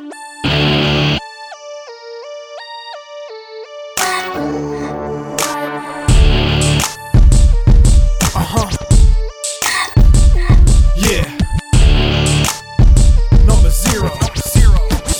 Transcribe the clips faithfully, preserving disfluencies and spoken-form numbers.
Uh-huh. Yeah. Number zero. Number zero.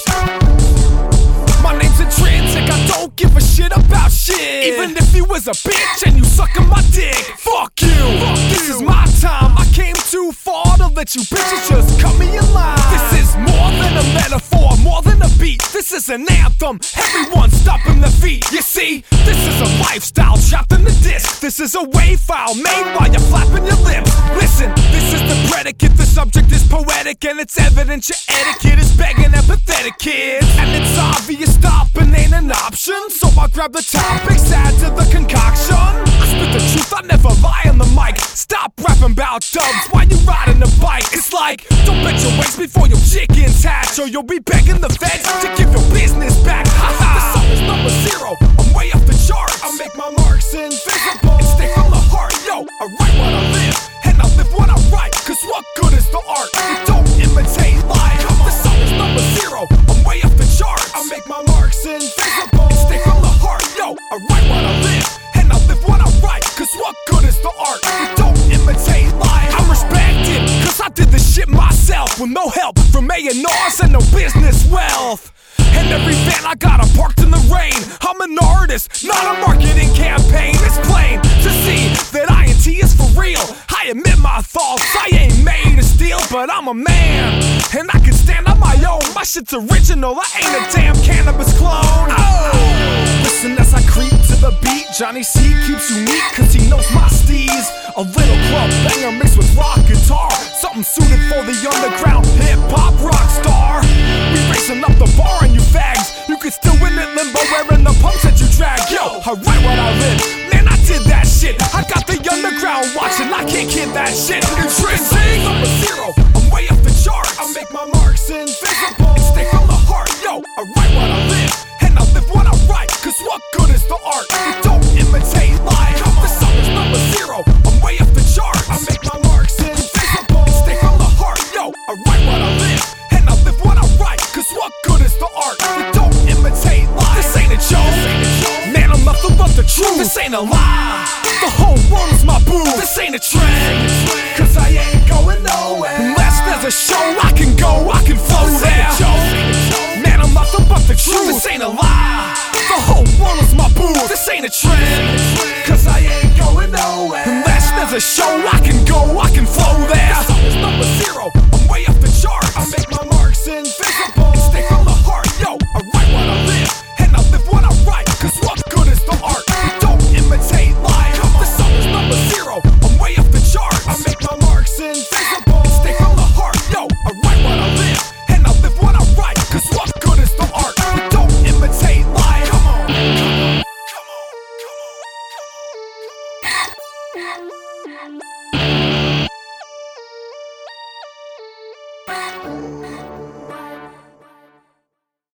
My name's Intrinsic, I don't give a shit about shit. Even if you was a bitch and you suckin' my dick, fuck you. Fuck this you. Is my time, I came too far to let you bitches just cut me in line. This is more than a metaphor, more than a beat. This is an anthem, everyone stomping their feet. You see, this is a lifestyle trapped in the disc. This is a wave file made while you're flapping your lips. Listen, this is the predicate, the subject is poetic, and it's evident your etiquette is begging empathetic kids. And it's obvious stopping ain't an option, so I grab the topics, add to the concoction. I spit the truth, I never lie on the mic. Stop rapping about dubs while you riding the bike. It's like, don't bet your waist before your chickens hatch, or you'll be begging the feds to give your business back. Ha-ha. The song is number zero, I'm way off the charts. I make my marks invisible and stay from the heart. Yo, I write what I live, and I live what I write. Cause what good is the art? You don't imitate life. The song is number zero, I'm way off the charts. I make my marks invisible and stay from the heart. Yo, I write what I live, and I live what I write. Cause what good is the art? You don't imitate life. I'm respected, cause I did this shit myself with no help from A and R's and no business wealth. And every van I got, I'm parked in the rain. I'm an artist, not a marketing campaign. It's plain to see that I N T is for real. I admit my faults, I ain't made of steel, but I'm a man, and I can stand on my own. My shit's original, I ain't a damn cannabis clone. Oh, listen as I creep to the beat. Johnny C keeps you neat, cause he knows my steez. A little club banger mixed with rock guitar, something suited for the underground hip-hop rock star. We racing up the bar and you fags, you can still win at limbo wearing the pumps that you drag. Yo, I write what I live, man, I did that shit. I got the underground watching, I can't kid that shit. Intrinsic, number zero, I'm way off the chart. I make my marks invisible and stay from the heart. Yo, I write what I live, and I live what I write. Cause what good is the art? You don't imitate life. The song is number zero, I'm way off the chart. I make my marks invisible and stay from the heart. Yo, I write what I live, and I live what I write. Cause what good is the art? You don't imitate life. This ain't a joke, man, I'm nothing but the truth. This ain't a lie, the whole world is my boo. This ain't a trend, cause I ain't going nowhere. Unless there's a show I can go, I can flow there. Man, I'm nothing but the truth. This ain't a lie, the whole world is my boo. This ain't a trend, cause I ain't going nowhere. Unless there's a show I can go, I can flow there. The song is number zero, I'm way off the chart. I make my marks invisible and stay from the heart. Yo, I write what I live, and I live what I write. Cause what good is the art? You don't imitate life. The song is number zero, I'm way off the chart. I make my marks invisible and stay from the heart. Yo, I write what I live, and I live what I write. Cause what good is the art? You don't imitate life. Come on, come on, come on, come on, come on.